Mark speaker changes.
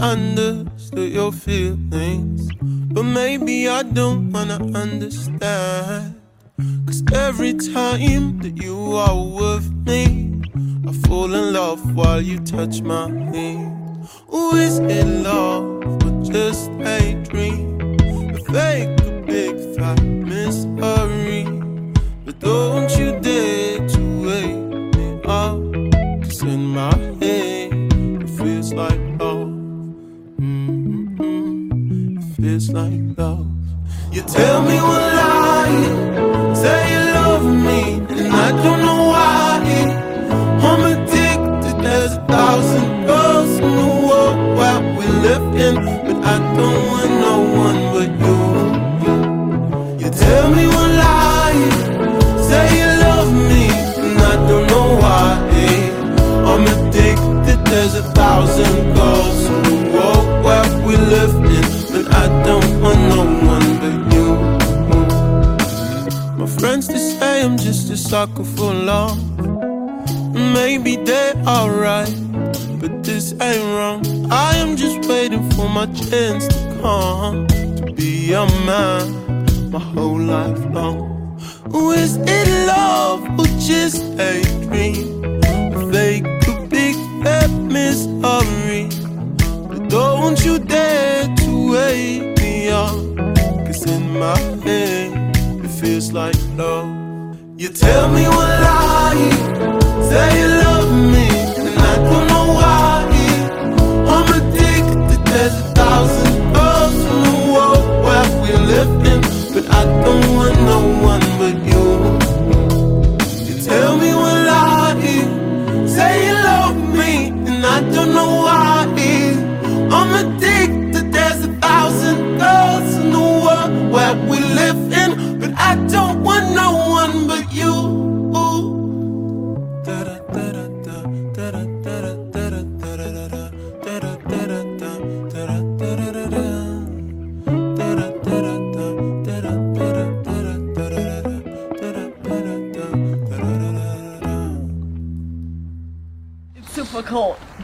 Speaker 1: understood your feelings, but maybe I don't wanna understand. Cause every time that you are with me, I fall in love while you touch my hand. Ooh, is it love or just a dream? A fake, a big fat mystery. But don't you dare to wake me up, cause in my head it feels like love. It feels like love. You tell me one lie, say you love me, and I don't know why. I'm addicted, there's 1,000 girls in the world where we live in, but I don't want no one but you. You tell me one lie, say you love me, and I don't know why. I'm addicted, there's 1,000 girls in the world where we live in, but I don't want no one but you. My friends, they say I'm just a sucker for love. Maybe they are right, but this ain't wrong. I am just waiting for my chance to come, to be a man my whole life long. Ooh, is it love or just a dream? A fake, a big fat mystery. But don't you dare to wake me up, cause in my head it feels like love. You tell me one lie, say you love me, and I don't know why. I'm addicted, there's 1,000 girls in the world where we live in, but I don't want no one but you. You tell me one lie, say you love me, and I don't know why. I'm addicted, there's 1,000 girls in the world where we live in, but I don't want no one but you.
Speaker 2: It's super cold.